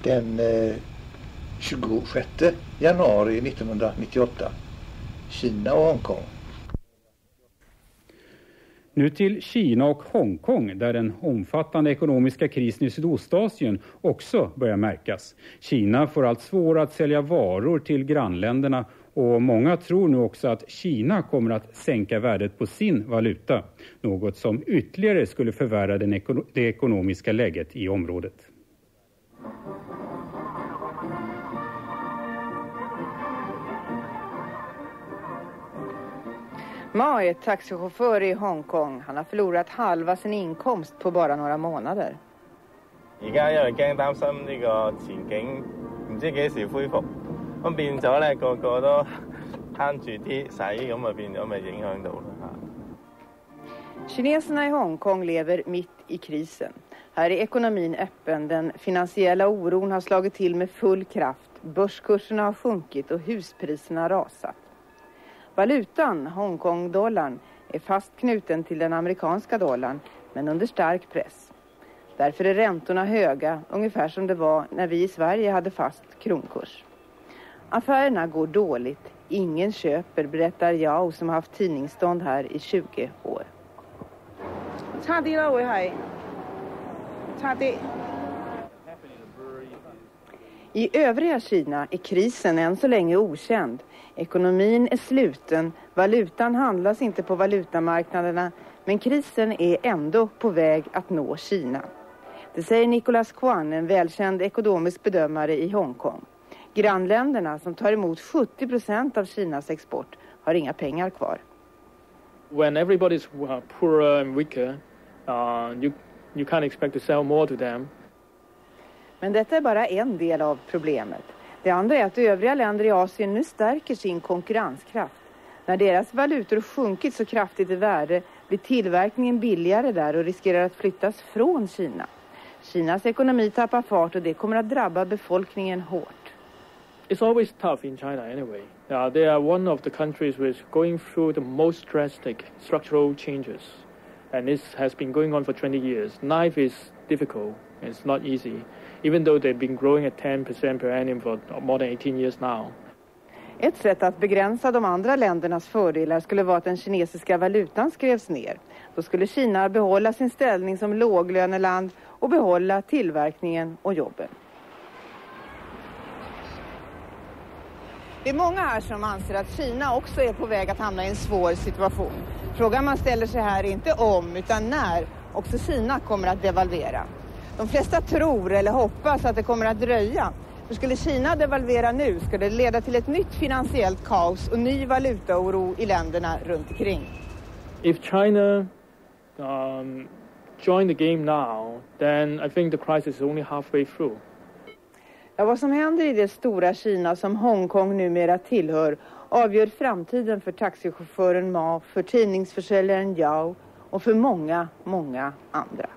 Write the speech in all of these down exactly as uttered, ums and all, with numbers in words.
den eh, tjugosjätte januari nittonhundranittioåtta. Kina och Hongkong. Nu till Kina och Hongkong där den omfattande ekonomiska krisen i Sydostasien också börjar märkas. Kina får allt svårare att sälja varor till grannländerna och många tror nu också att Kina kommer att sänka värdet på sin valuta. Något som ytterligare skulle förvärra den eko- det ekonomiska läget i området. Ma är taxichaufför i Hongkong. Han har förlorat halva sin inkomst på bara några månader. 而家因為驚擔心呢個前景唔知幾時恢復，咁變咗咧個個都慳住啲使，咁啊變咗咪影響到啦。 Kineserna i Hongkong lever mitt i krisen. Här är ekonomin öppen, den finansiella oron har slagit till med full kraft, börskurserna har sjunkit och huspriserna har rasat. Valutan, Hongkong-dollarn, är fast knuten till den amerikanska dollarn men under stark press. Därför är räntorna höga, ungefär som det var när vi i Sverige hade fast kronkurs. Affärerna går dåligt, ingen köper, berättar Yao som har haft tidningsstånd här i tjugo år. I övriga Kina är krisen än så länge okänd. Ekonomin är sluten, valutan handlas inte på valutamarknaderna, men krisen är ändå på väg att nå Kina. Det säger Nicholas Kwan, en välkänd ekonomisk bedömare i Hongkong. Grannländerna som tar emot sjuttio procent av Kinas export har inga pengar kvar. When everybody's poorer and weaker, uh, you, you can't expect to sell more to them. Men detta är bara en del av problemet. Det andra är att övriga länder i Asien nu stärker sin konkurrenskraft. När deras valutor sjunkit så kraftigt i värde blir tillverkningen billigare där och riskerar att flyttas från Kina. Kinas ekonomi tappar fart och det kommer att drabba befolkningen hårt. It's always tough in China anyway. Uh, they are one of the countries which is going through the most drastic structural changes. And this has been going on for twenty years. Life is difficult and it's not easy. Even though they've been growing at ten percent per annum for more than eighteen years now. Ett sätt att begränsa de andra ländernas fördelar skulle vara att den kinesiska valutan skrevs ner. Då skulle Kina behålla sin ställning som låglöneland och behålla tillverkningen och jobben. Det är många här som anser att Kina också är på väg att hamna i en svår situation. Frågan man ställer sig här är inte om utan när också Kina kommer att devalvera. De flesta tror eller hoppas att det kommer att dröja. För skulle Kina devalvera nu skulle det leda till ett nytt finansiellt kaos och ny valutaoro i länderna runt omkring. If China um, join the game now, then I think the crisis is only halfway through. Ja, vad som händer i det stora Kina som Hongkong numera tillhör avgör framtiden för taxichauffören Ma, för tidningsförsäljaren Yao och för många, många andra.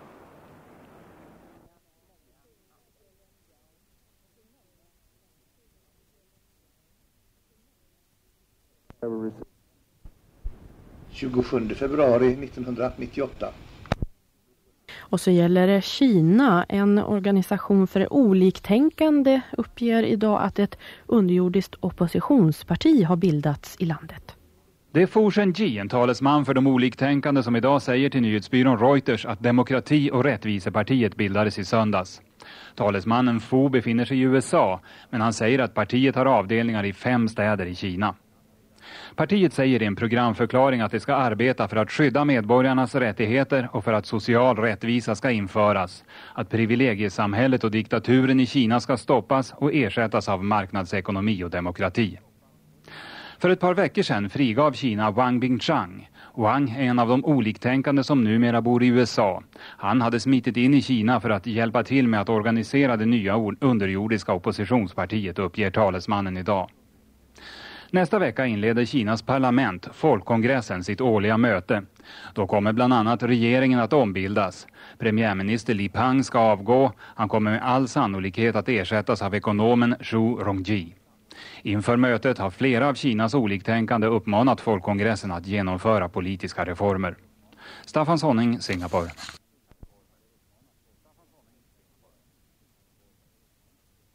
tjugosjunde februari nittonhundranittioåtta. Och så gäller det Kina. En organisation för oliktänkande uppger idag att ett underjordiskt oppositionsparti har bildats i landet. Det är Fu Zhenji, en talesman för de oliktänkande, som idag säger till nyhetsbyrån Reuters att Demokrati- och rättvisepartiet bildades i söndags. Talesmannen Fu befinner sig i U S A, men han säger att partiet har avdelningar i fem städer i Kina. Partiet säger i en programförklaring att det ska arbeta för att skydda medborgarnas rättigheter och för att social rättvisa ska införas, att privilegiesamhället och diktaturen i Kina ska stoppas och ersättas av marknadsekonomi och demokrati. För ett par veckor sedan frigav Kina Wang Bingchang. Wang är en av de oliktänkande som numera bor i U S A. Han hade smitit in i Kina för att hjälpa till med att organisera det nya underjordiska oppositionspartiet, uppger talesmannen idag. Nästa vecka inleder Kinas parlament, folkkongressen, sitt årliga möte. Då kommer bland annat regeringen att ombildas. Premiärminister Li Peng ska avgå. Han kommer med all sannolikhet att ersättas av ekonomen Zhu Rongji. Inför mötet har flera av Kinas oliktänkande uppmanat folkkongressen att genomföra politiska reformer. Staffan Sonning, Singapore.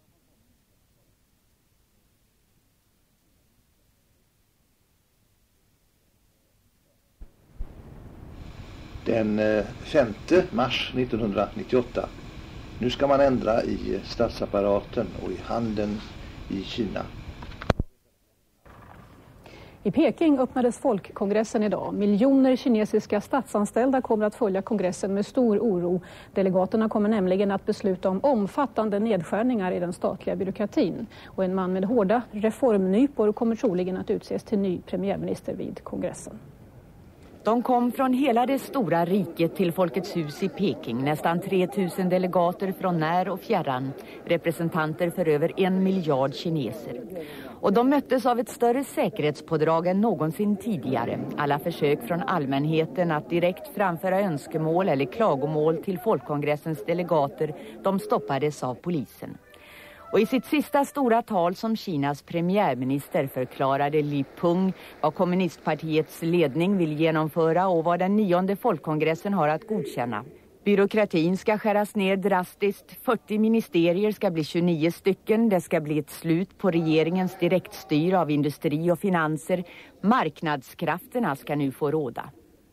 den femte mars nittonhundranittioåtta. Nu ska man ändra i statsapparaten och i handeln i Kina. I Peking öppnades folkkongressen idag. Miljoner kinesiska statsanställda kommer att följa kongressen med stor oro. Delegaterna kommer nämligen att besluta om omfattande nedskärningar i den statliga byråkratin. Och en man med hårda reformnypor kommer troligen att utses till ny premiärminister vid kongressen. De kom från hela det stora riket till Folkets hus i Peking. Nästan tre tusen delegater från när och fjärran. Representanter för över en miljard kineser. Och de möttes av ett större säkerhetspådrag än någonsin tidigare. Alla försök från allmänheten att direkt framföra önskemål eller klagomål till folkkongressens delegater, de stoppades av polisen. Och i sitt sista stora tal som Kinas premiärminister förklarade Li Peng vad kommunistpartiets ledning vill genomföra och vad den nionde folkkongressen har att godkänna. Byråkratin ska skäras ner drastiskt, fyrtio ministerier ska bli tjugonio stycken, det ska bli ett slut på regeringens direktstyr av industri och finanser. Marknadskrafterna ska nu få råda.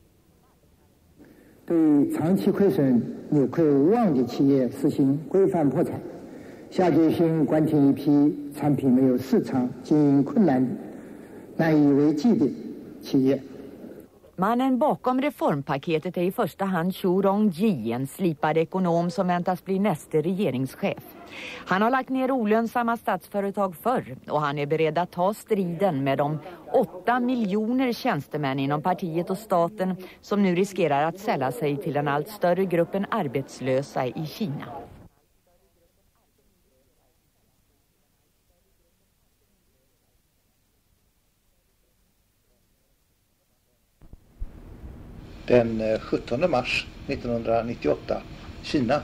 对长期亏损扭亏为望的企业实行规范破产，下决心关停一批产品没有市场、经营困难、难以为继的企业。 Mannen bakom reformpaketet är i första hand Zhu Rongji, en slipad ekonom som väntas bli nästa regeringschef. Han har lagt ner olönsamma statsföretag förr och han är beredd att ta striden med de åtta miljoner tjänstemän inom partiet och staten som nu riskerar att sälla sig till den allt större gruppen arbetslösa i Kina. Den sjuttonde mars nittonhundranittioåtta, Kina.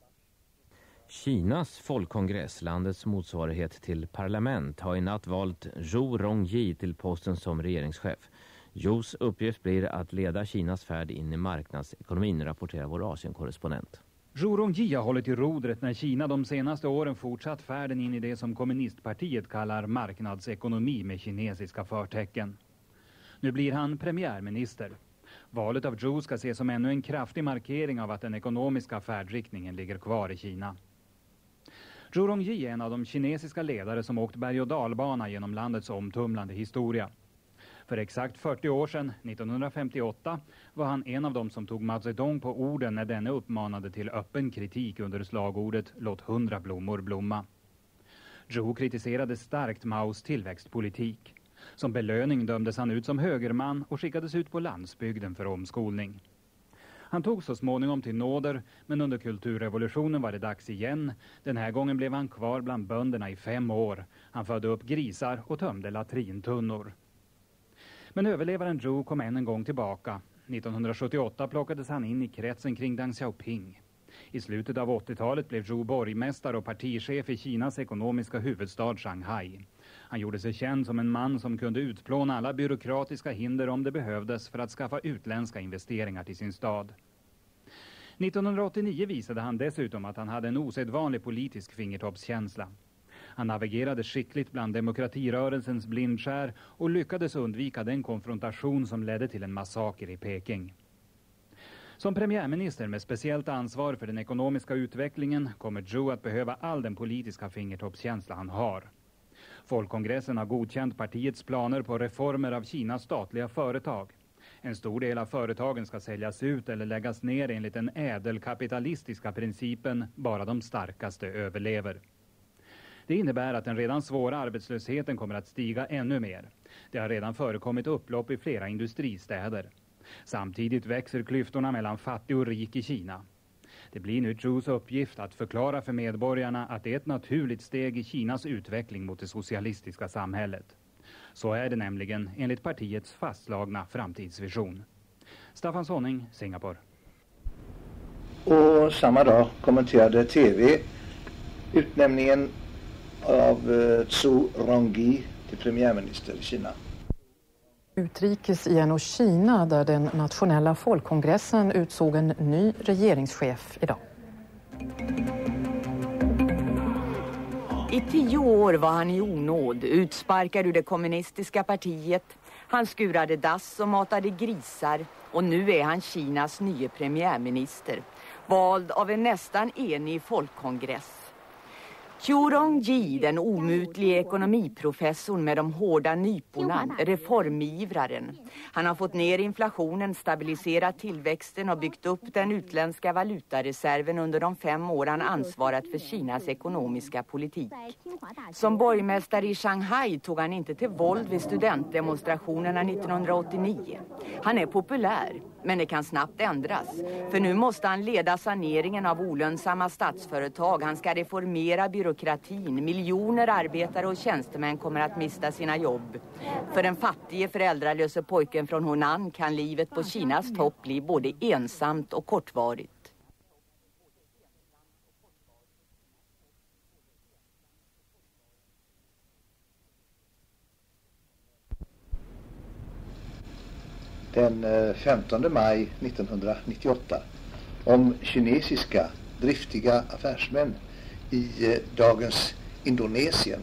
Kinas folkkongress, landets motsvarighet till parlament, har i natt valt Zhu Rongji till posten som regeringschef. Zhus uppgift blir att leda Kinas färd in i marknadsekonomin, rapporterar vår Asienkorrespondent. Zhu Rongji har hållit i rodret när Kina de senaste åren fortsatt färden in i det som kommunistpartiet kallar marknadsekonomi med kinesiska förtecken. Nu blir han premiärminister. Valet av Zhu ska ses som ännu en kraftig markering av att den ekonomiska färdriktningen ligger kvar i Kina. Zhu Rongji är en av de kinesiska ledare som åkt berg- och dalbana genom landets omtumlande historia. För exakt fyrtio år sedan, nittonhundrafemtioåtta, var han en av dem som tog Mao Zedong på orden när denne uppmanade till öppen kritik under slagordet "Låt hundra blommor blomma". Zhu kritiserade starkt Maos tillväxtpolitik. Som belöning dömdes han ut som högerman och skickades ut på landsbygden för omskolning. Han tog så småningom till nåder, men under kulturrevolutionen var det dags igen. Den här gången blev han kvar bland bönderna i fem år. Han födde upp grisar och tömde latrintunnor. Men överlevaren Zhu kom än en gång tillbaka. nittonhundrasjuttioåtta plockades han in i kretsen kring Deng Xiaoping. I slutet av åttiotalet blev Zhu borgmästare och partichef i Kinas ekonomiska huvudstad Shanghai. Han gjorde sig känd som en man som kunde utplåna alla byråkratiska hinder om det behövdes för att skaffa utländska investeringar till sin stad. nittonhundraåttionio visade han dessutom att han hade en osedvanlig politisk fingertoppskänsla. Han navigerade skickligt bland demokratirörelsens blindskär och lyckades undvika den konfrontation som ledde till en massaker i Peking. Som premiärminister med speciellt ansvar för den ekonomiska utvecklingen kommer Zhu att behöva all den politiska fingertoppskänsla han har. Folkkongressen har godkänt partiets planer på reformer av Kinas statliga företag. En stor del av företagen ska säljas ut eller läggas ner enligt den ädelkapitalistiska principen bara de starkaste överlever. Det innebär att den redan svåra arbetslösheten kommer att stiga ännu mer. Det har redan förekommit upplopp i flera industristäder. Samtidigt växer klyftorna mellan fattig och rik i Kina. Det blir nu Zhus uppgift att förklara för medborgarna att det är ett naturligt steg i Kinas utveckling mot det socialistiska samhället. Så är det nämligen enligt partiets fastslagna framtidsvision. Staffan Sonning, Singapore. Och samma dag kommenterade T V utnämningen av Zhu Rongji till premiärminister i Kina. Utrikes igen och Kina där den nationella folkkongressen utsåg en ny regeringschef idag. I tio år var han i onåd, utsparkad ur det kommunistiska partiet. Han skurade dass och matade grisar och nu är han Kinas nye premiärminister, vald av en nästan enig folkkongress. Xu Rongji, den omutlige ekonomiprofessorn med de hårda nyporna, reformivraren. Han har fått ner inflationen, stabiliserat tillväxten och byggt upp den utländska valutareserven under de fem år han ansvarat för Kinas ekonomiska politik. Som borgmästare i Shanghai tog han inte till våld vid studentdemonstrationerna nittonhundraåttionio. Han är populär, men det kan snabbt ändras. För nu måste han leda saneringen av olönsamma statsföretag. Han ska reformera byråkratin. Miljoner arbetare och tjänstemän kommer att mista sina jobb. För den fattige föräldralöse pojken från Hunan kan livet på Kinas topp bli både ensamt och kortvarigt. Den femtonde maj nittonhundranittioåtta om kinesiska driftiga affärsmän i dagens Indonesien.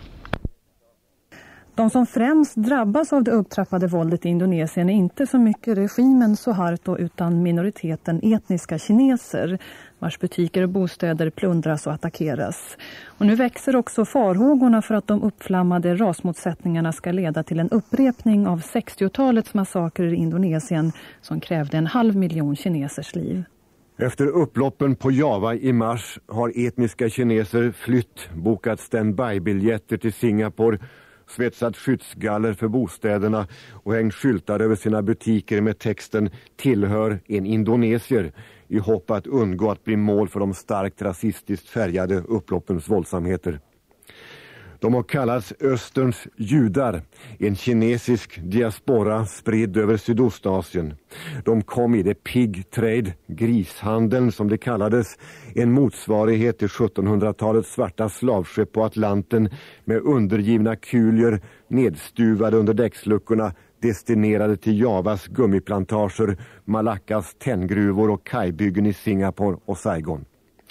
De som främst drabbas av det upptrappade våldet i Indonesien är inte så mycket regimen Suharto utan minoriteten etniska kineser, vars butiker och bostäder plundras och attackeras. Och nu växer också farhågorna för att de uppflammade rasmotsättningarna ska leda till en upprepning av sextiotalets massakrer i Indonesien som krävde en halv miljon kinesers liv. Efter upploppen på Java i mars har etniska kineser flytt, bokat standby-biljetter till Singapore, svetsat skyddsgaller för bostäderna och hängt skyltar över sina butiker med texten "Tillhör en indonesier" i hopp att undgå att bli mål för de starkt rasistiskt färgade upploppens våldsamheter. De har kallats Österns judar, en kinesisk diaspora spridd över Sydostasien. De kom i det pig trade, grishandeln som det kallades, en motsvarighet till sjuttonhundratalets svarta slavskepp på Atlanten med undergivna kulier nedstuvade under däcksluckorna, destinerade till Javas gummiplantager, Malackas tenngruvor och kajbyggen i Singapore och Saigon.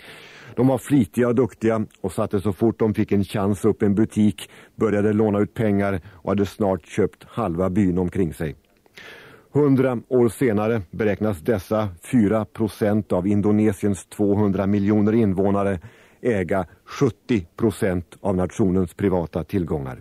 De var flitiga och duktiga och satte så fort de fick en chans upp en butik, började låna ut pengar och hade snart köpt halva byn omkring sig. Hundra år senare beräknas dessa fyra procent av Indonesiens tvåhundra miljoner invånare äga sjuttio procent av nationens privata tillgångar.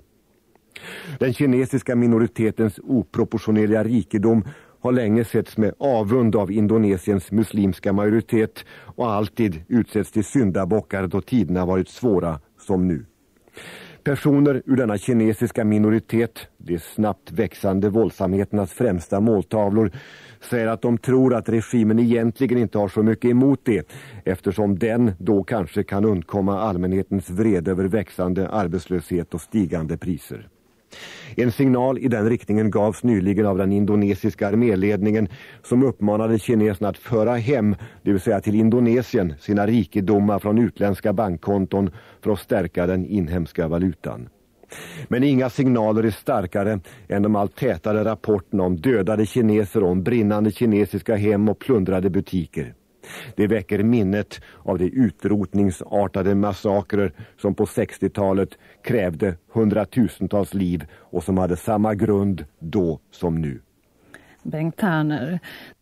Den kinesiska minoritetens oproportionerliga rikedom har länge setts med avund av Indonesiens muslimska majoritet och alltid utsetts till syndabockar då tiderna varit svåra som nu. Personer ur denna kinesiska minoritet, de snabbt växande våldsamheternas främsta måltavlor, säger att de tror att regimen egentligen inte har så mycket emot det, eftersom den då kanske kan undkomma allmänhetens vrede över växande arbetslöshet och stigande priser. En signal i den riktningen gavs nyligen av den indonesiska arméledningen som uppmanade kineserna att föra hem, det vill säga till Indonesien, sina rikedomar från utländska bankkonton för att stärka den inhemska valutan. Men inga signaler är starkare än de allt tätare rapporterna om dödade kineser och om brinnande kinesiska hem och plundrade butiker. Det väcker minnet av de utrotningsartade massakrer som på sextiotalet krävde hundratusentals liv och som hade samma grund då som nu. Bengt Tärner.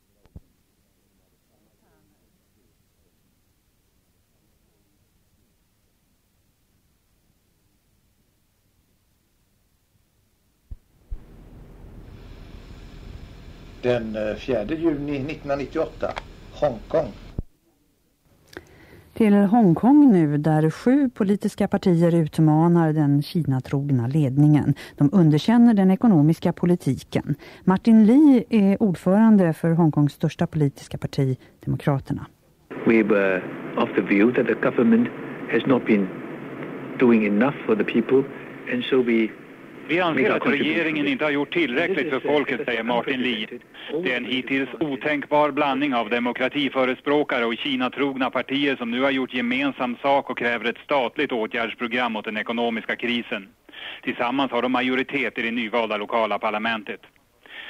Den fjärde juni nittonhundranittioåtta, Hongkong. Till Hongkong nu, där sju politiska partier utmanar den Kina-trogna ledningen. De underkänner den ekonomiska politiken. Martin Lee är ordförande för Hongkongs största politiska parti, Demokraterna. We were of the view that the government has not been doing enough for the people, and so we Vi anser att regeringen inte har gjort tillräckligt för folket, säger Martin Lee. Det är en hittills otänkbar blandning av demokratiförespråkare och Kina-trogna partier som nu har gjort gemensam sak och kräver ett statligt åtgärdsprogram mot den ekonomiska krisen. Tillsammans har de majoritet i det nyvalda lokala parlamentet.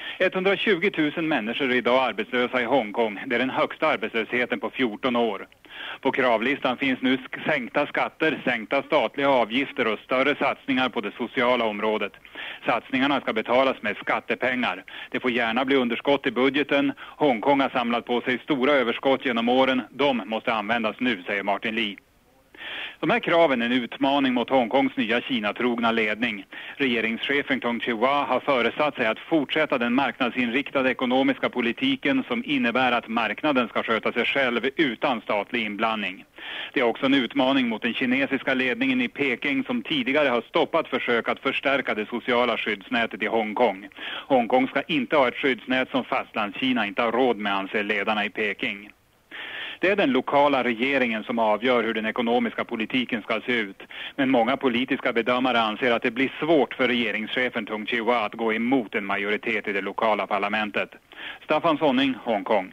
etthundratjugo tusen människor är idag arbetslösa i Hongkong. Det är den högsta arbetslösheten på fjorton år. På kravlistan finns nu sänkta skatter, sänkta statliga avgifter och större satsningar på det sociala området. Satsningarna ska betalas med skattepengar. Det får gärna bli underskott i budgeten. Hongkong har samlat på sig stora överskott genom åren. De måste användas nu, säger Martin Lee. De här kraven är en utmaning mot Hongkongs nya Kina-trogna ledning. Regeringschefen Tong Chee-hwa har föresatt sig att fortsätta den marknadsinriktade ekonomiska politiken som innebär att marknaden ska sköta sig själv utan statlig inblandning. Det är också en utmaning mot den kinesiska ledningen i Peking som tidigare har stoppat försök att förstärka det sociala skyddsnätet i Hongkong. Hongkong ska inte ha ett skyddsnät som fastlandskina inte har råd med, anser ledarna i Peking. Det är den lokala regeringen som avgör hur den ekonomiska politiken ska se ut. Men många politiska bedömare anser att det blir svårt för regeringschefen Tong Chee-hwa att gå emot en majoritet i det lokala parlamentet. Staffan Sonning, Hongkong.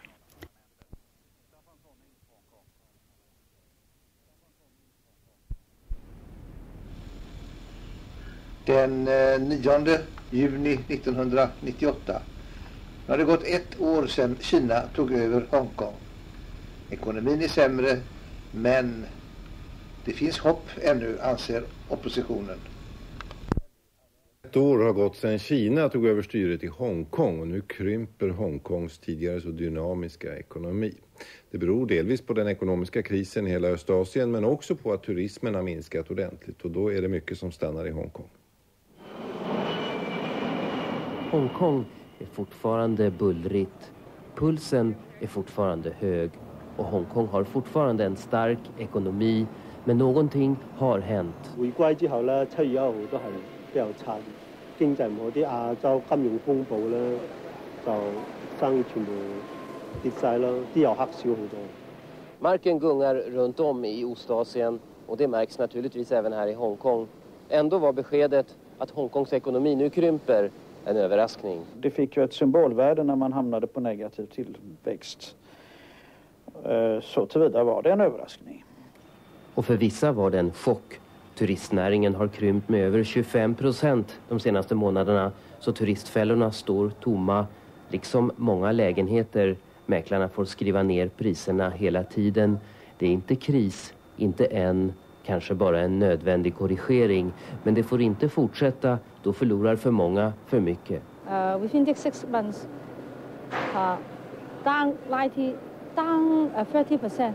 Den nionde juni nittonhundranittioåtta. Nu har det gått ett år sedan Kina tog över Hongkong. Ekonomin är sämre, men det finns hopp ännu, anser oppositionen. Ett år har gått sedan Kina tog över styret i Hongkong och nu krymper Hongkongs tidigare så dynamiska ekonomi. Det beror delvis på den ekonomiska krisen i hela Östasien men också på att turismen har minskat ordentligt och då är det mycket som stannar i Hongkong. Hongkong är fortfarande bullrigt. Pulsen är fortfarande hög. Och Hongkong har fortfarande en stark ekonomi, men någonting har hänt. Marken gungar runt om i Ostasien och det märks naturligtvis även här i Hongkong. Ändå var beskedet att Hongkongs ekonomi nu krymper en överraskning. Det fick ju ett symbolvärde när man hamnade på negativ tillväxt. Så tillvida var det en överraskning. Och för vissa var det en chock. Turistnäringen har krympt med över tjugofem procent de senaste månaderna så turistfällorna står tomma. Liksom många lägenheter. Mäklarna får skriva ner priserna hela tiden. Det är inte kris, inte än, kanske bara en nödvändig korrigering. Men det får inte fortsätta, då förlorar för många för mycket. Uh, within the six months, uh, down ninety down thirty percent.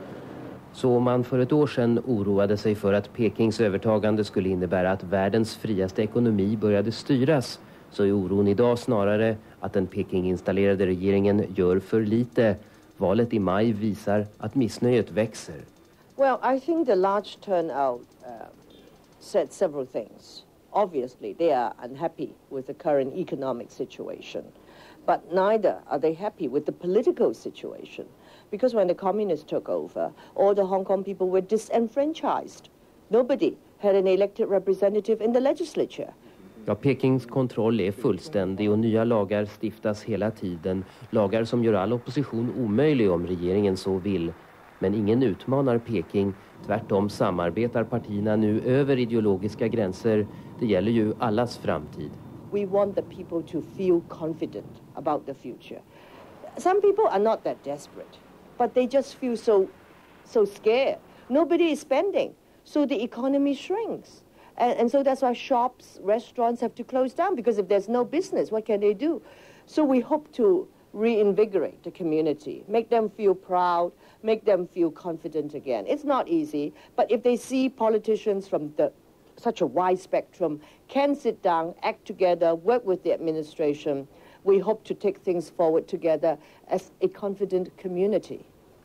Så man för ett år sedan oroade sig för att Pekings övertagande skulle innebära att världens friaste ekonomi började styras, så är oron idag snarare att den Peking-installerade regeringen gör för lite. Valet i maj visar att missnöjet växer. Well, I think the large turnout uh, said several things. Obviously, they are unhappy with the current economic situation. But neither are they happy with the political situation. Because when the communists took over, all the Hong Kong people were disenfranchised. Nobody had an elected representative in the legislature. Ja, Pekings kontroll är fullständig och nya lagar stiftas hela tiden. Lagar som gör all opposition omöjlig om regeringen så vill. Men ingen utmanar Peking. Tvärtom samarbetar partierna nu över ideologiska gränser. Det gäller ju allas framtid. We want the people to feel confident about the future. Some people are not that desperate, but they just feel so, so scared. Nobody is spending, so the economy shrinks. And, and so that's why shops, restaurants have to close down, because if there's no business, what can they do? So we hope to reinvigorate the community, make them feel proud, make them feel confident again. It's not easy, but if they see politicians from the such a wide spectrum can sit down, act together, work with the administration, we hope to take things forward together as a confident community.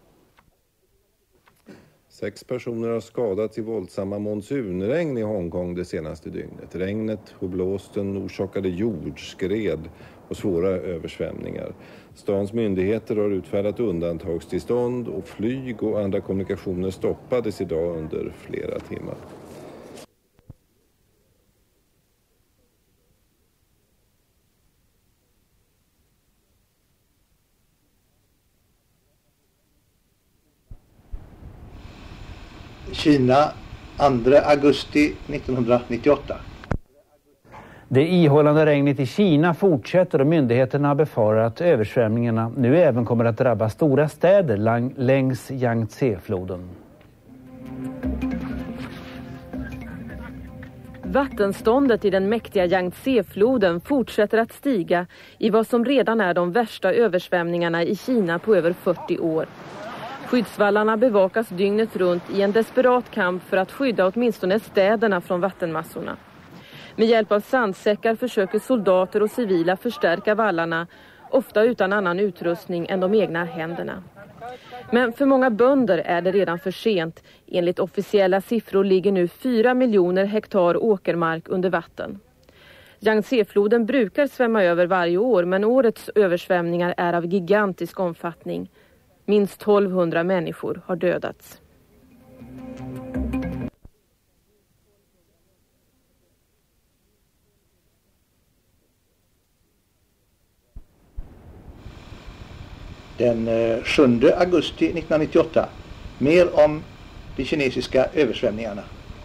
Sex personer har skadats i våldsamma monsunregn i Hongkong det senaste dygnet. Regnet och blåsten orsakade jordskred och svåra översvämningar. Stans myndigheter har utfärdat undantagstillstånd och flyg och andra kommunikationer stoppades idag under flera timmar. Kina, andra augusti nittonhundranittioåtta. Det ihållande regnet i Kina fortsätter och myndigheterna befarar att översvämningarna nu även kommer att drabba stora städer lang- längs Yangtze-floden. Vattenståndet i den mäktiga Yangtze-floden fortsätter att stiga i vad som redan är de värsta översvämningarna i Kina på över fyrtio år. Skyddsvallarna bevakas dygnet runt i en desperat kamp för att skydda åtminstone städerna från vattenmassorna. Med hjälp av sandsäckar försöker soldater och civila förstärka vallarna, ofta utan annan utrustning än de egna händerna. Men för många bönder är det redan för sent. Enligt officiella siffror ligger nu fyra miljoner hektar åkermark under vatten. Yangtze-floden brukar svämma över varje år, men årets översvämningar är av gigantisk omfattning. Minst tolvhundra människor har dödats. Den sjunde augusti nittonhundranittioåtta. Mer om de kinesiska översvämningarna.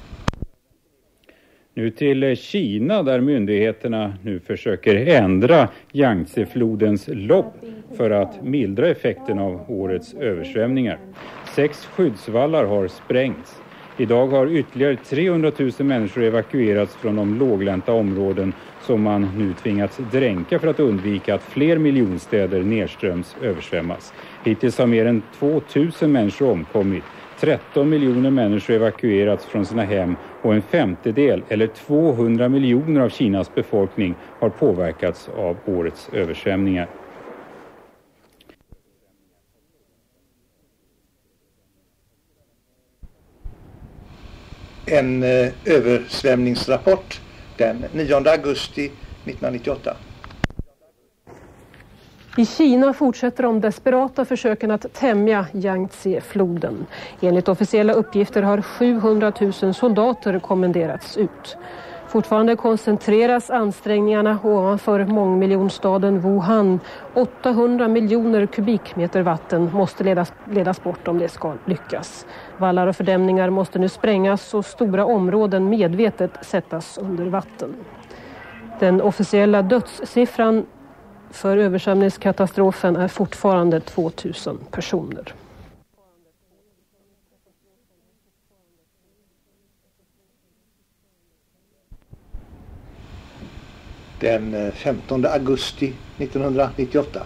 Nu till Kina där myndigheterna nu försöker ändra Yangtze-flodens lopp för att mildra effekten av årets översvämningar. Sex skyddsvallar har sprängts. Idag har ytterligare trehundratusen människor evakuerats från de låglänta områden som man nu tvingats dränka för att undvika att fler miljonstäder nedströms översvämmas. Hittills har mer än tvåtusen människor omkommit. tretton miljoner människor evakuerats från sina hem och en femtedel eller tvåhundra miljoner av Kinas befolkning har påverkats av årets översvämningar. En eh, översvämningsrapport den nionde augusti nittonhundranittioåtta. I Kina fortsätter de desperata försöken att tämja Yangtze-floden. Enligt officiella uppgifter har sjuhundratusen soldater kommenderats ut. Fortfarande koncentreras ansträngningarna ovanför mångmiljonstaden Wuhan. åttahundra miljoner kubikmeter vatten måste ledas, ledas bort om det ska lyckas. Vallar och fördämningar måste nu sprängas och stora områden medvetet sättas under vatten. Den officiella dödssiffran för översvämningskatastrofen är fortfarande tvåtusen personer. Den femtonde augusti nittonhundranittioåtta.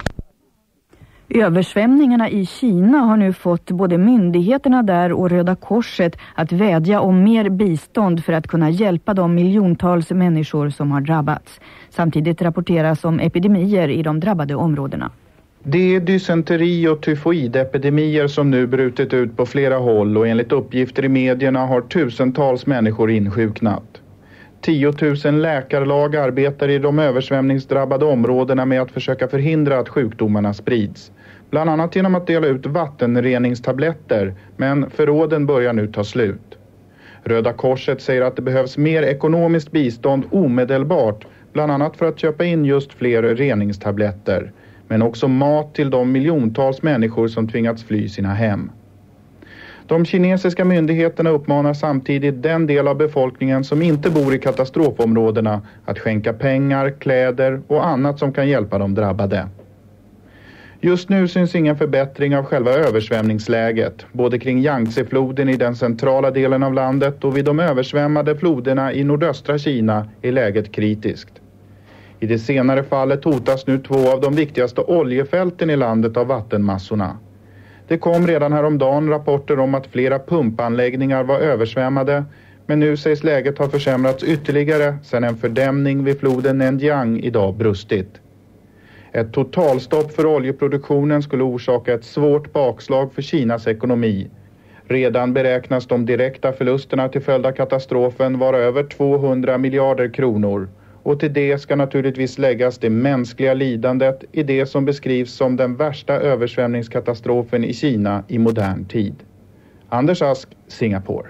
Översvämningarna i Kina har nu fått både myndigheterna där och Röda Korset att vädja om mer bistånd för att kunna hjälpa de miljontals människor som har drabbats. Samtidigt rapporteras om epidemier i de drabbade områdena. Det är dysenteri och tyfoidepidemier som nu brutit ut på flera håll och enligt uppgifter i medierna har tusentals människor insjuknat. tiotusen läkarlag arbetar i de översvämningsdrabbade områdena med att försöka förhindra att sjukdomarna sprids. Bland annat genom att dela ut vattenreningstabletter, men förråden börjar nu ta slut. Röda Korset säger att det behövs mer ekonomiskt bistånd omedelbart, bland annat för att köpa in just fler reningstabletter, men också mat till de miljontals människor som tvingats fly sina hem. De kinesiska myndigheterna uppmanar samtidigt den del av befolkningen som inte bor i katastrofområdena att skänka pengar, kläder och annat som kan hjälpa de drabbade. Just nu syns ingen förbättring av själva översvämningsläget, både kring Yangtze-floden i den centrala delen av landet och vid de översvämmade floderna i nordöstra Kina är läget kritiskt. I det senare fallet hotas nu två av de viktigaste oljefälten i landet av vattenmassorna. Det kom redan häromdagen rapporter om att flera pumpanläggningar var översvämmade, men nu sägs läget ha försämrats ytterligare sedan en fördämning vid floden Nenjiang idag brustit. Ett totalstopp för oljeproduktionen skulle orsaka ett svårt bakslag för Kinas ekonomi. Redan beräknas de direkta förlusterna till följd av katastrofen vara över tvåhundra miljarder kronor. Och till det ska naturligtvis läggas det mänskliga lidandet i det som beskrivs som den värsta översvämningskatastrofen i Kina i modern tid. Anders Ask, Singapore.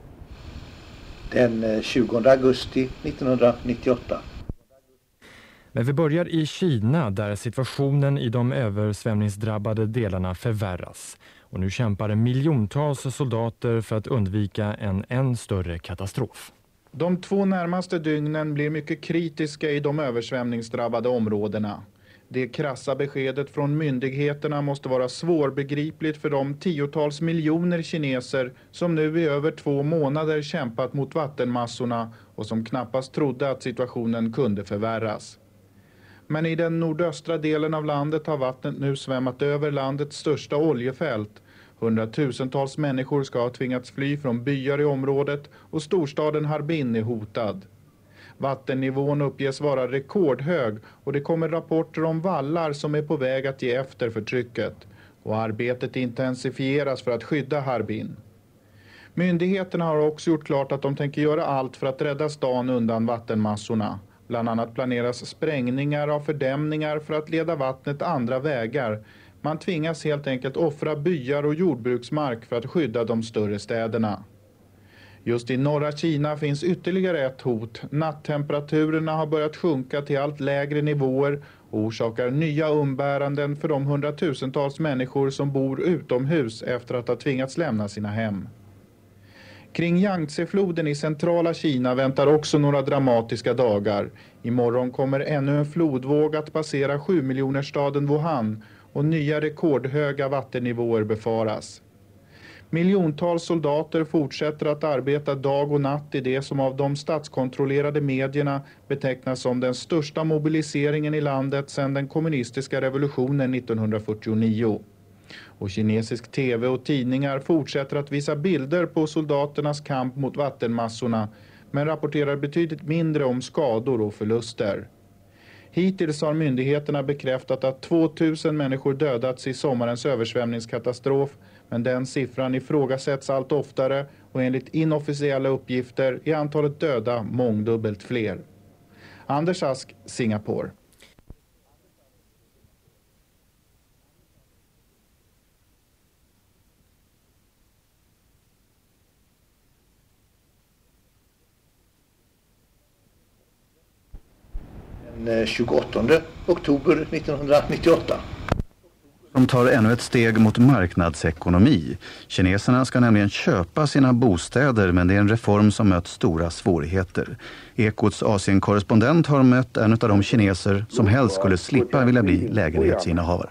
Den tjugonde augusti nittonhundranittioåtta. Men vi börjar i Kina där situationen i de översvämningsdrabbade delarna förvärras. Och nu kämpar miljontals soldater för att undvika en än större katastrof. De två närmaste dygnen blir mycket kritiska i de översvämningsdrabbade områdena. Det krassa beskedet från myndigheterna måste vara svårbegripligt för de tiotals miljoner kineser som nu i över två månader kämpat mot vattenmassorna och som knappast trodde att situationen kunde förvärras. Men i den nordöstra delen av landet har vattnet nu svämmat över landets största oljefält. Hundratusentals människor ska ha tvingats fly från byar i området och storstaden Harbin är hotad. Vattennivån uppges vara rekordhög och det kommer rapporter om vallar som är på väg att ge efter för trycket. Och arbetet intensifieras för att skydda Harbin. Myndigheterna har också gjort klart att de tänker göra allt för att rädda stan undan vattenmassorna. Bland annat planeras sprängningar av fördämningar för att leda vattnet andra vägar. Man tvingas helt enkelt offra byar och jordbruksmark för att skydda de större städerna. Just i norra Kina finns ytterligare ett hot. Nattemperaturerna har börjat sjunka till allt lägre nivåer och orsakar nya umbäranden för de hundratusentals människor som bor utomhus efter att ha tvingats lämna sina hem. Kring Yangtze-floden i centrala Kina väntar också några dramatiska dagar. Imorgon kommer ännu en flodvåg att passera sju miljoner staden Wuhan och nya rekordhöga vattennivåer befaras. Miljontals soldater fortsätter att arbeta dag och natt i det som av de statskontrollerade medierna betecknas som den största mobiliseringen i landet sedan den kommunistiska revolutionen nittonhundrafyrtionio. Och kinesisk tv och tidningar fortsätter att visa bilder på soldaternas kamp mot vattenmassorna men rapporterar betydligt mindre om skador och förluster. Hittills har myndigheterna bekräftat att tvåtusen människor dödats i sommarens översvämningskatastrof, men den siffran ifrågasätts allt oftare och enligt inofficiella uppgifter är antalet döda mångdubbelt fler. Anders Ask, Singapore. Den tjugoåttonde oktober nittonhundranittioåtta. De tar ännu ett steg mot marknadsekonomi. Kineserna ska nämligen köpa sina bostäder, men det är en reform som mött stora svårigheter. Ekots Asienkorrespondent har mött en av de kineser som helst skulle slippa vilja bli lägenhetsinnehavare.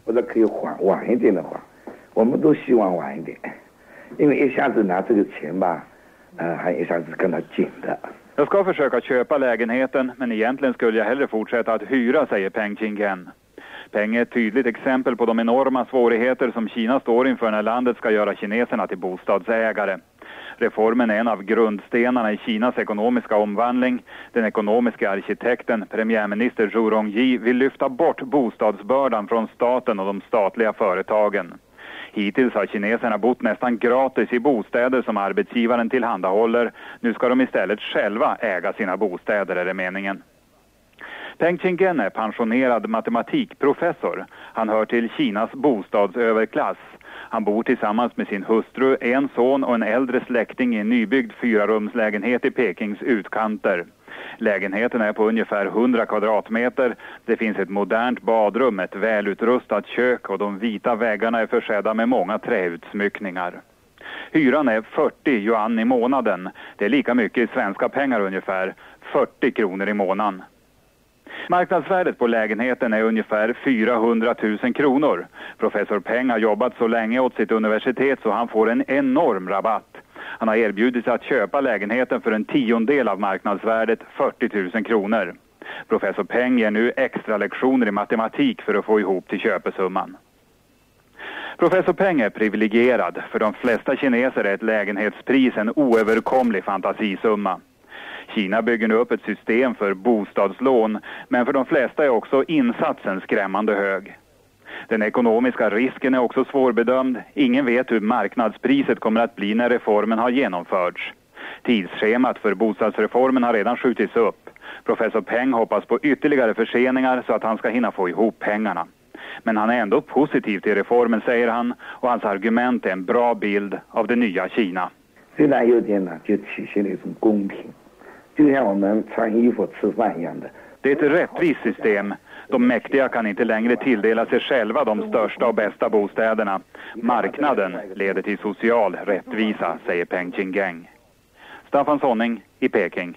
Jag ska försöka köpa lägenheten, men egentligen skulle jag hellre fortsätta att hyra, säger Peng Chingen. Peng är ett tydligt exempel på de enorma svårigheter som Kina står inför när landet ska göra kineserna till bostadsägare. Reformen är en av grundstenarna i Kinas ekonomiska omvandling. Den ekonomiska arkitekten, premiärminister Zhu Rongji, vill lyfta bort bostadsbördan från staten och de statliga företagen. Hittills har kineserna bott nästan gratis i bostäder som arbetsgivaren tillhandahåller. Nu ska de istället själva äga sina bostäder, är det meningen. Peng Chingen är pensionerad matematikprofessor. Han hör till Kinas bostadsöverklass. Han bor tillsammans med sin hustru, en son och en äldre släkting i en nybyggd fyrarumslägenhet i Pekings utkanter. Lägenheten är på ungefär hundra kvadratmeter. Det finns ett modernt badrum, ett välutrustat kök och de vita väggarna är försedda med många träutsmyckningar. Hyran är fyrtio yuan i månaden. Det är lika mycket i svenska pengar ungefär, fyrtio kronor i månaden. Marknadsvärdet på lägenheten är ungefär fyrahundratusen kronor. Professor Peng har jobbat så länge åt sitt universitet så han får en enorm rabatt. Han har erbjudit sig att köpa lägenheten för en tiondel av marknadsvärdet, fyrtio tusen kronor. Professor Peng ger nu extra lektioner i matematik för att få ihop till köpesumman. Professor Peng är privilegierad. För de flesta kineser är ett lägenhetspris en oöverkomlig fantasisumma. Kina bygger nu upp ett system för bostadslån, men för de flesta är också insatsen skrämmande hög. Den ekonomiska risken är också svårbedömd. Ingen vet hur marknadspriset kommer att bli när reformen har genomförts. Tidsschemat för bostadsreformen har redan skjutits upp. Professor Peng hoppas på ytterligare förseningar så att han ska hinna få ihop pengarna. Men han är ändå positiv till reformen, säger han, och hans argument är en bra bild av det nya Kina. 就像我们穿衣服吃饭一样的， Det är ett rättvist system. De mäktiga kan inte längre tilldela sig själva de största och bästa bostäderna. Marknaden leder till social rättvisa, säger Peng Ching-geng. Staffan Sonning i Peking.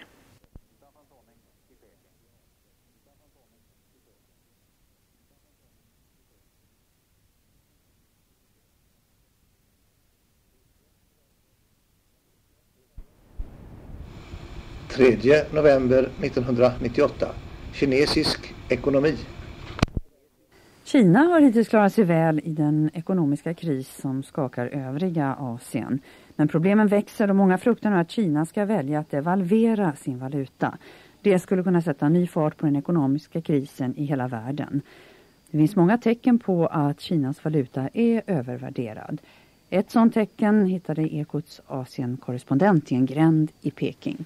tredje november nittonhundranittioåtta. Kinesisk ekonomi. Kina har hittills klarat sig väl i den ekonomiska kris som skakar övriga Asien. Men problemen växer och många fruktar nu att Kina ska välja att devalvera sin valuta. Det skulle kunna sätta ny fart på den ekonomiska krisen i hela världen. Det finns många tecken på att Kinas valuta är övervärderad. Ett sådant tecken hittade Ekots Asien-korrespondent i en gränd i Peking.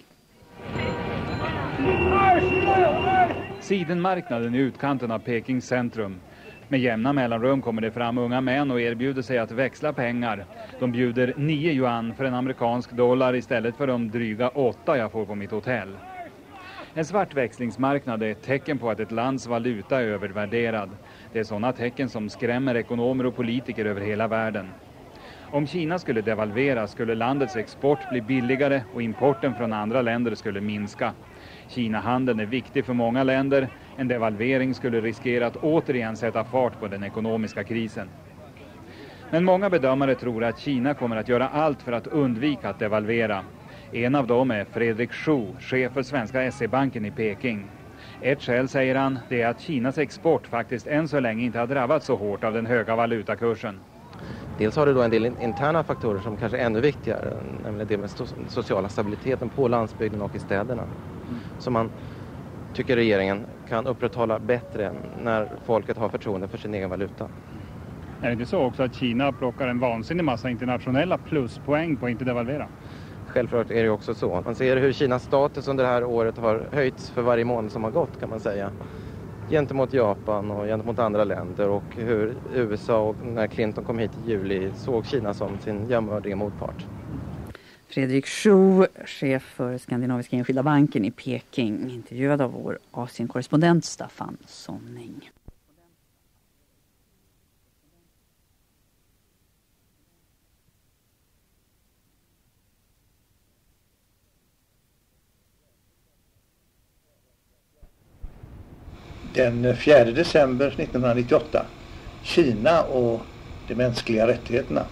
Sidenmarknaden i utkanten av Pekings centrum. Med jämna mellanrum kommer det fram unga män och erbjuder sig att växla pengar. De bjuder nio yuan för en amerikansk dollar istället för de dryga åtta jag får på mitt hotell. En svart växlingsmarknad är ett tecken på att ett lands valuta är övervärderad. Det är sådana tecken som skrämmer ekonomer och politiker över hela världen. Om Kina skulle devalvera skulle landets export bli billigare och importen från andra länder skulle minska. Kina-handeln är viktig för många länder. En devalvering skulle riskera att återigen sätta fart på den ekonomiska krisen. Men många bedömare tror att Kina kommer att göra allt för att undvika att devalvera. En av dem är Fredrik Xu, chef för Svenska S E-banken i Peking. Ett skäl, säger han, det är att Kinas export faktiskt än så länge inte har drabbats så hårt av den höga valutakursen. Dels har det då en del interna faktorer som kanske är ännu viktigare, nämligen det med sociala stabiliteten på landsbygden och i städerna. Mm. Som man tycker regeringen kan upprätthålla bättre när folket har förtroende för sin egen valuta. Är det inte så också att Kina plockar en vansinnig massa internationella pluspoäng på att inte devalvera? Självklart är det också så. Man ser hur Kinas status under det här året har höjts för varje månad som har gått, kan man säga. Gentemot Japan och gentemot andra länder, och hur U S A och när Clinton kom hit i juli såg Kina som sin jämförliga motpart. Fredrik Xu, chef för Skandinaviska enskilda banken i Peking, intervjuad av vår Asien-korrespondent Staffan Sonning. Den fjärde december nittonhundranittioåtta. Kina och de mänskliga rättigheterna.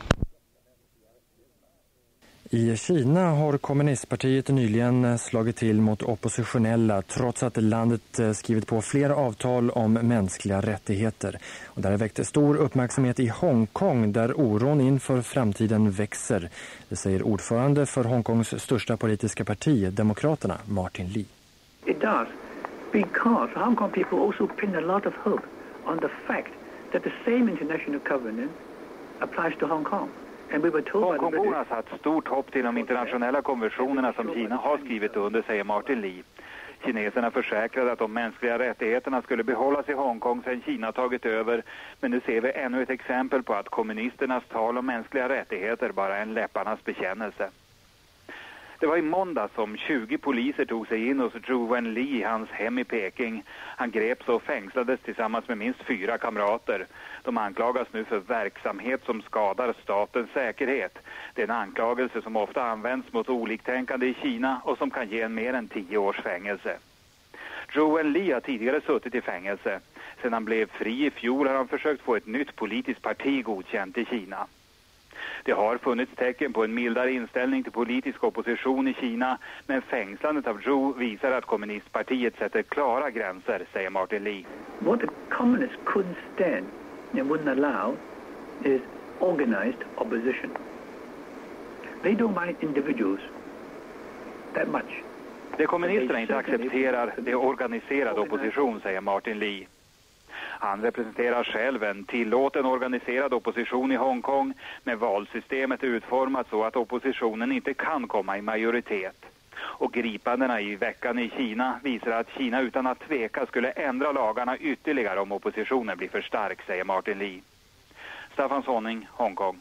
I Kina har kommunistpartiet nyligen slagit till mot oppositionella trots att landet skrivit på flera avtal om mänskliga rättigheter. Och där har väckt stor uppmärksamhet i Hongkong där oron inför framtiden växer. Det säger ordförande för Hongkongs största politiska parti, Demokraterna, Martin Lee. It does. Because Hong Kong people also pin a lot of hope on the fact that the same international covenant applies to Hong Kong. Hongkongborna har satt stort hopp till de internationella konventionerna som Kina har skrivit under, säger Martin Lee. Kineserna försäkrade att de mänskliga rättigheterna skulle behållas i Hongkong sedan Kina tagit över. Men nu ser vi ännu ett exempel på att kommunisternas tal om mänskliga rättigheter bara är en läpparnas bekännelse. Det var i måndag som tjugo poliser tog sig in hos Zhu Wenli i hans hem i Peking. Han greps och fängslades tillsammans med minst fyra kamrater. De anklagas nu för verksamhet som skadar statens säkerhet. Det är en anklagelse som ofta används mot oliktänkande i Kina och som kan ge en mer än tio års fängelse. Zhu Wenli har tidigare suttit i fängelse. Sedan han blev fri i fjol har han försökt få ett nytt politiskt parti godkänt i Kina. Det har funnits tecken på en mildare inställning till politisk opposition i Kina, men fängslandet av Zhu visar att kommunistpartiet sätter klara gränser, säger Martin Lee. What the communists couldn't stand and wouldn't allow is organized opposition. They don't mind individuals that much. Det kommunisterna inte accepterar det är organiserad opposition, säger Martin Lee. Han representerar själv en tillåten organiserad opposition i Hongkong, men valsystemet är utformat så att oppositionen inte kan komma i majoritet. Och gripandena i veckan i Kina visar att Kina utan att tveka skulle ändra lagarna ytterligare om oppositionen blir för stark, säger Martin Lee. Staffan Sonning, Hongkong.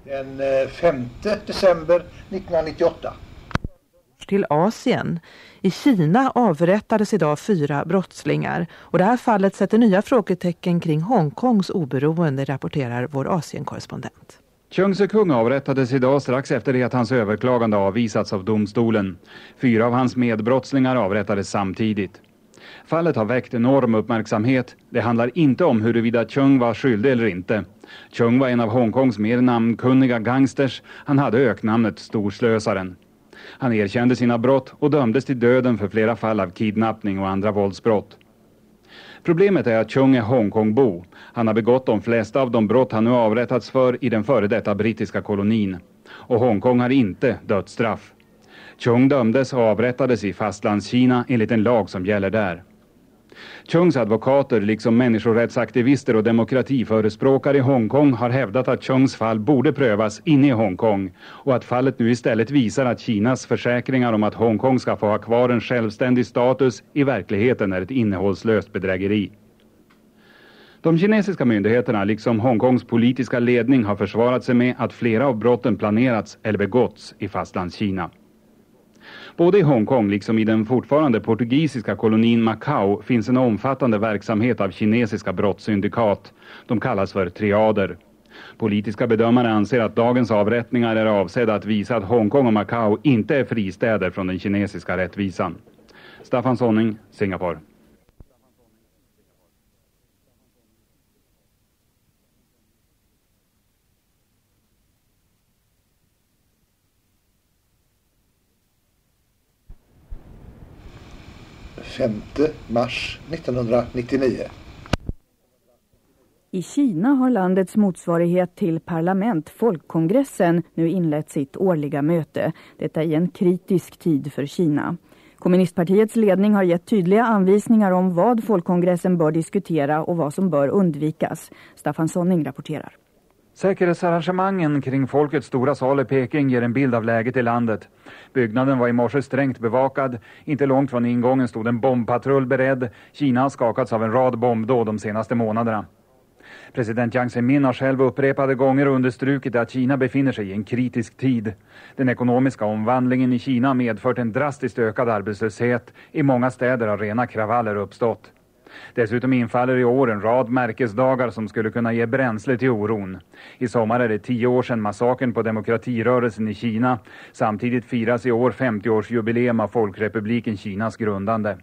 Den femte december nittonhundranittioåtta. Till Asien. I Kina avrättades idag fyra brottslingar och det här fallet sätter nya frågetecken kring Hongkongs oberoende, rapporterar vår Asienkorrespondent. Chung Se-kung avrättades idag strax efter det att hans överklagande avvisats av domstolen. Fyra av hans medbrottslingar avrättades samtidigt. Fallet har väckt enorm uppmärksamhet. Det handlar inte om huruvida Chung var skyldig eller inte. Chung var en av Hongkongs mer namnkunniga gangsters. Han hade öknamnet Storslösaren. Han erkände sina brott och dömdes till döden för flera fall av kidnappning och andra våldsbrott. Problemet är att Chung är Hongkongbo. Han har begått de flesta av de brott han nu avrättats för i den före detta brittiska kolonin. Och Hongkong har inte dödsstraff. Chung dömdes och avrättades i fastlandskina enligt en lag som gäller där. Chungs advokater liksom människorättsaktivister och demokratiförespråkare i Hongkong har hävdat att Chungs fall borde prövas inne i Hongkong och att fallet nu istället visar att Kinas försäkringar om att Hongkong ska få ha kvar en självständig status i verkligheten är ett innehållslöst bedrägeri. De kinesiska myndigheterna liksom Hongkongs politiska ledning har försvarat sig med att flera av brotten planerats eller begåtts i fastlandskina. Både i Hongkong liksom i den fortfarande portugisiska kolonin Macau finns en omfattande verksamhet av kinesiska brottssyndikat. De kallas för triader. Politiska bedömare anser att dagens avrättningar är avsedda att visa att Hongkong och Macau inte är fristäder från den kinesiska rättvisan. Staffan Sonning, Singapore. femte mars nittonhundranittionio. I Kina har landets motsvarighet till parlament, Folkkongressen, nu inlett sitt årliga möte. Detta i en kritisk tid för Kina. Kommunistpartiets ledning har gett tydliga anvisningar om vad Folkkongressen bör diskutera och vad som bör undvikas. Staffan Sonning rapporterar. Säkerhetsarrangemangen kring folkets stora sal i Peking ger en bild av läget i landet. Byggnaden var i morse strängt bevakad. Inte långt från ingången stod en bombpatrull beredd. Kina har skakats av en rad bombdåd de senaste månaderna. President Jiang Zemin har själv upprepade gånger understrukit att Kina befinner sig i en kritisk tid. Den ekonomiska omvandlingen i Kina har medfört en drastiskt ökad arbetslöshet. I många städer har rena kravaller uppstått. Dessutom infaller i år en rad märkesdagar som skulle kunna ge bränsle till oron. I sommar är det tio år sedan massakern på demokratirörelsen i Kina. Samtidigt firas i år femtioårsjubileum av Folkrepubliken Kinas grundande.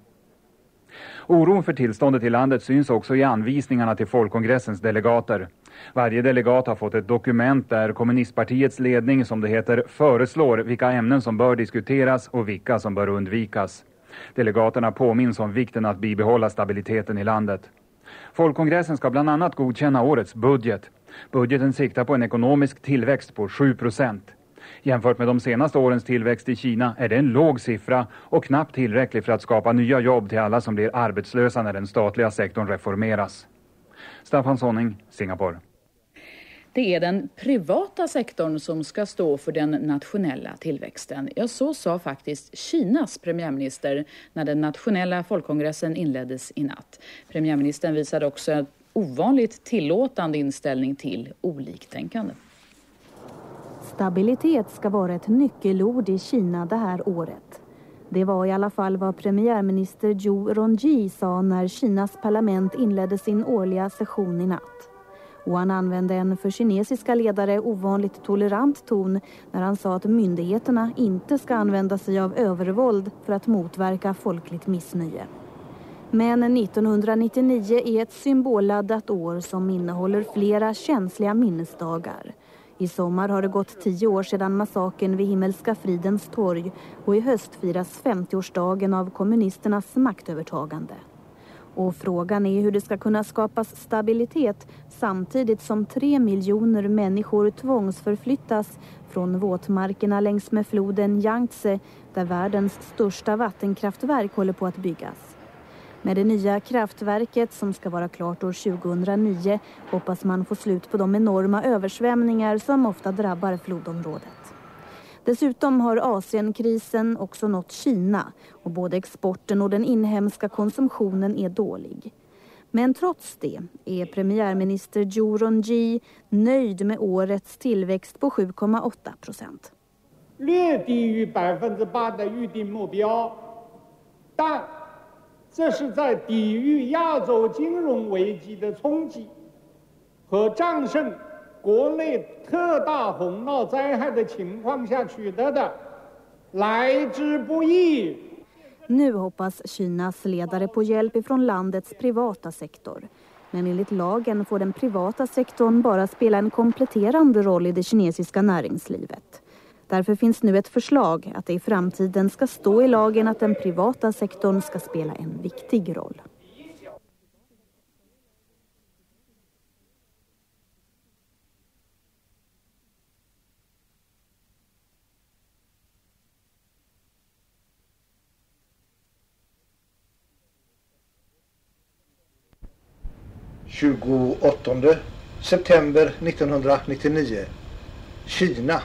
Oron för tillståndet i landet syns också i anvisningarna till Folkkongressens delegater. Varje delegat har fått ett dokument där kommunistpartiets ledning, som det heter, föreslår vilka ämnen som bör diskuteras och vilka som bör undvikas. Delegaterna påminns om vikten att bibehålla stabiliteten i landet. Folkkongressen ska bland annat godkänna årets budget. Budgeten siktar på en ekonomisk tillväxt på sju procent. Jämfört med de senaste årens tillväxt i Kina är det en låg siffra och knappt tillräcklig för att skapa nya jobb till alla som blir arbetslösa när den statliga sektorn reformeras. Staffan Sonning, Singapore. Det är den privata sektorn som ska stå för den nationella tillväxten. Ja, så sa faktiskt Kinas premiärminister när den nationella folkkongressen inleddes i natt. Premiärministern visade också en ovanligt tillåtande inställning till oliktänkande. Stabilitet ska vara ett nyckelord i Kina det här året. Det var i alla fall vad premiärminister Zhou Rongji sa när Kinas parlament inledde sin årliga session i natt. Och han använde en för kinesiska ledare ovanligt tolerant ton när han sa att myndigheterna inte ska använda sig av övervåld för att motverka folkligt missnöje. Men nittonhundranittionio är ett symbolladdat år som innehåller flera känsliga minnesdagar. I sommar har det gått tio år sedan massakern vid Himmelska fridens torg och i höst firas femtioårsdagen av kommunisternas maktövertagande. Och frågan är hur det ska kunna skapas stabilitet samtidigt som tre miljoner människor tvångsförflyttas från våtmarkerna längs med floden Yangtze där världens största vattenkraftverk håller på att byggas. Med det nya kraftverket som ska vara klart år tjugohundranio hoppas man få slut på de enorma översvämningar som ofta drabbar flodområdet. Dessutom har Asienkrisen också nått Kina och både exporten och den inhemska konsumtionen är dålig. Men trots det är premiärminister Zhou Rongji nöjd med årets tillväxt på sju komma åtta procent. 略低于百分之八的预定目标，但这是在抵御亚洲金融危机的冲击和战胜国内特大洪涝灾害的情况下取得的，来之不易。 Nu hoppas Kinas ledare på hjälp ifrån landets privata sektor. Men enligt lagen får den privata sektorn bara spela en kompletterande roll i det kinesiska näringslivet. Därför finns nu ett förslag att det i framtiden ska stå i lagen att den privata sektorn ska spela en viktig roll. tjugoåttonde september nittonhundranittionio. Kina.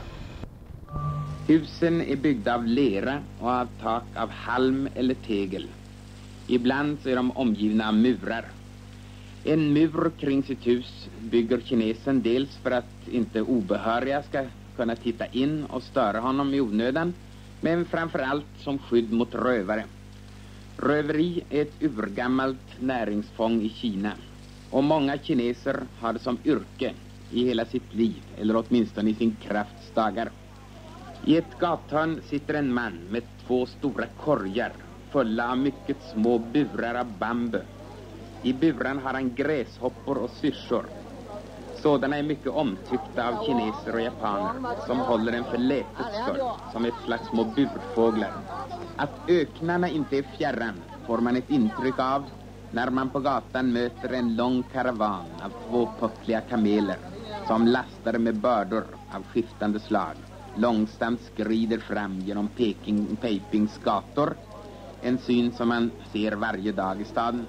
Husen är byggda av lera och av tak av halm eller tegel. Ibland så är de omgivna av murar. En mur kring sitt hus bygger kinesen dels för att inte obehöriga ska kunna titta in och störa honom i onödan, men framförallt som skydd mot rövare. Röveri är ett urgammalt näringsfång i Kina. Och många kineser har det som yrke i hela sitt liv, eller åtminstone i sin krafts dagar. I ett gathörn sitter en man med två stora korgar fulla av mycket små burar av bambu. I buran har han gräshoppor och syrsor. Sådana är mycket omtyckta av kineser och japaner som håller en för lätets skull, som ett slags små burfåglar. Att öknarna inte är fjärran får man ett intryck av när man på gatan möter en lång karavan av två puffliga kameler som lastar med bördor av skiftande slag långsamt skrider fram genom Peking, Peipings gator, en syn som man ser varje dag i staden.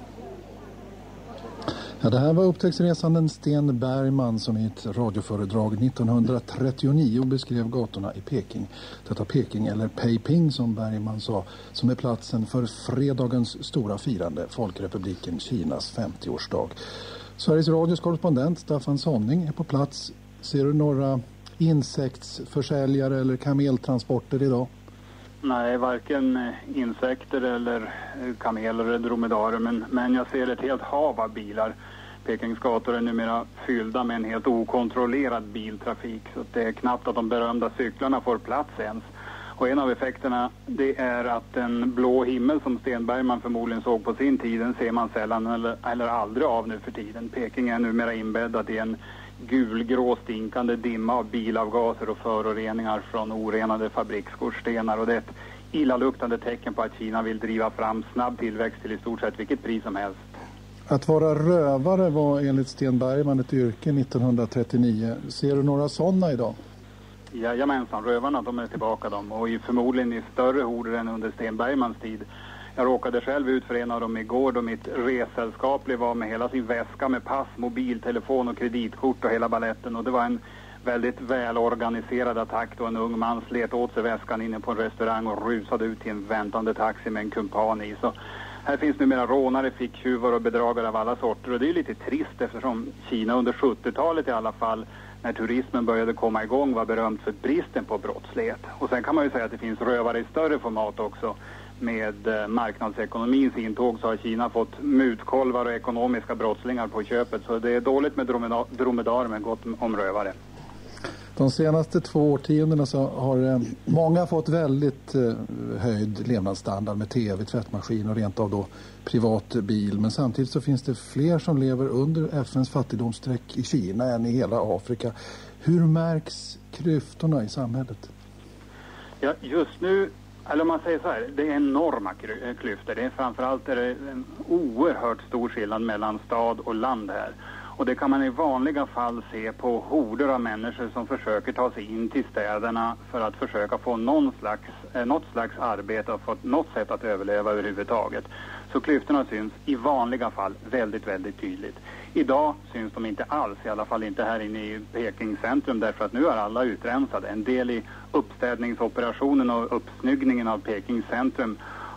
Ja, det här var upptäcktsresanden Sten Bergman som i ett radioföredrag nittonhundratrettionio beskrev gatorna i Peking. Detta Peking, eller Peiping som Bergman sa, som är platsen för fredagens stora firande, Folkrepubliken Kinas femtioårsdag. Sveriges Radios korrespondent Staffan Sonning är på plats. Ser du några insektsförsäljare eller kameltransporter idag? Nej, varken insekter eller kameler eller dromedarer, men, men jag ser ett helt hav av bilar. Pekings gator är numera fyllda med en helt okontrollerad biltrafik, så det är knappt att de berömda cyklarna får plats ens. Och en av effekterna, det är att den blå himmel som Sten Bergman förmodligen såg på sin tid, den ser man sällan eller, eller aldrig av nu för tiden. Peking är numera inbäddad i en gulgrå stinkande dimma av bilavgaser och föroreningar från orenade fabriksskorstenar, och det är ett illaluktande tecken på att Kina vill driva fram snabb tillväxt till i stort sett vilket pris som helst. Att vara rövare var enligt Sten Bergman ett yrke nittonhundratrettionio. Ser du några sådana idag? Jajamensan, rövarna de är tillbaka dem, och i förmodligen i större horder än under Sten Bergmans tid. Jag råkade själv ut för en av dem igår då mitt ressällskap blev av med hela sin väska med pass, mobiltelefon och kreditkort och hela balletten. Och det var en väldigt välorganiserad attack då en ung man slet åt sig väskan inne på en restaurang och rusade ut till en väntande taxi med en kumpan i. Så här finns numera rånare, ficktjuvar och bedragare av alla sorter, och det är lite trist eftersom Kina under sjuttiotalet i alla fall, när turismen började komma igång, var berömt för bristen på brottslighet. Och sen kan man ju säga att det finns rövare i större format också. Med marknadsekonomins intåg så har Kina fått mutkolvar och ekonomiska brottslingar på köpet, så det är dåligt med dromedarer men gott om rövare. De senaste två årtiondena så har många fått väldigt höjd levnadsstandard med tv, tvättmaskin och rent av då privat bil. Men samtidigt så finns det fler som lever under F N:s fattigdomsstreck i Kina än i hela Afrika. Hur märks klyftorna i samhället? Ja, just nu, eller om man säger så här, det är enorma klyftor. Det är framförallt är det en oerhört stor skillnad mellan stad och land här. Och det kan man i vanliga fall se på horder av människor som försöker ta sig in till städerna för att försöka få någon slags, eh, något slags arbete och få något sätt att överleva överhuvudtaget. Så klyftorna syns i vanliga fall väldigt, väldigt tydligt. Idag syns de inte alls, i alla fall inte här inne i Peking centrum, därför att nu är alla utrensade. En del i uppstädningsoperationen och uppsnyggningen av Peking centrum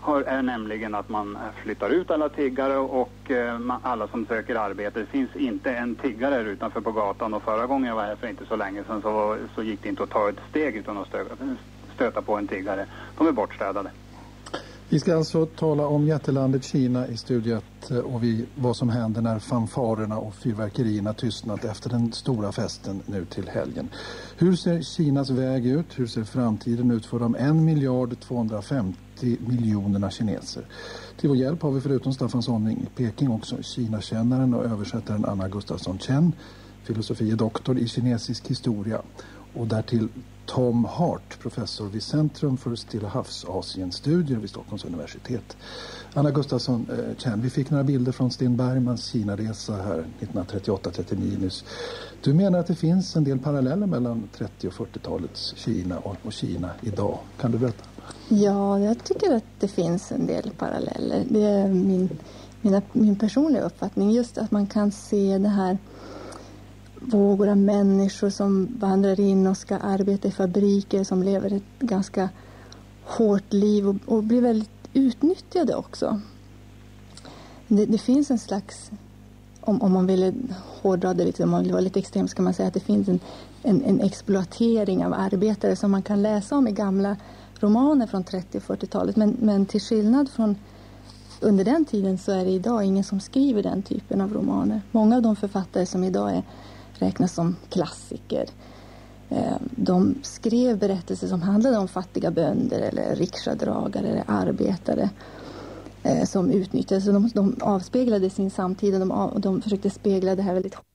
har, är nämligen att man flyttar ut alla tiggare och eh, man, alla som söker arbete. Det finns inte en tiggare här utanför på gatan, och förra gången jag var här för inte så länge sedan så, så gick det inte att ta ett steg utan att stöta, stöta på en tiggare. De är bortstädade. Vi ska alltså tala om jättelandet Kina i studiet och vi, vad som händer när fanfarerna och fyrverkerierna tystnat efter den stora festen nu till helgen. Hur ser Kinas väg ut? Hur ser framtiden ut för de en miljard tvåhundrafemtio miljonerna kineser? Till vår hjälp har vi förutom Staffan Sonning i Peking också Kina-kännaren och översättaren Anna Gustafsson Chen, filosofie doktor i kinesisk historia, och därtill Tom Hart, professor vid Centrum för Stilla havsasienstudier vid Stockholms universitet. Anna Gustafsson eh, Chen, vi fick några bilder från Sten Bergmans Kina-resa här nittonhundratrettioåtta trettionio nyss. Du menar att det finns en del paralleller mellan trettio- och fyrtiotalets Kina och, och Kina idag. Kan du berätta? Ja, jag tycker att det finns en del paralleller. Det är min, mina, min personliga uppfattning. Just att man kan se det här vågor av människor som vandrar in och ska arbeta i fabriker, som lever ett ganska hårt liv och, och blir väldigt utnyttjade också. Det, det finns en slags, om, om man vill hårdra det lite, om man vill vara lite extrem, ska man säga att det finns en, en, en exploatering av arbetare som man kan läsa om i gamla romaner från trettio- och fyrtiotalet. Men, men till skillnad från under den tiden så är det idag ingen som skriver den typen av romaner. Många av de författare som idag är räknas som klassiker. De skrev berättelser som handlade om fattiga bönder eller riksdadragare eller arbetare som utnyttjades. De, de avspeglade sin samtid och de, de försökte spegla det här väldigt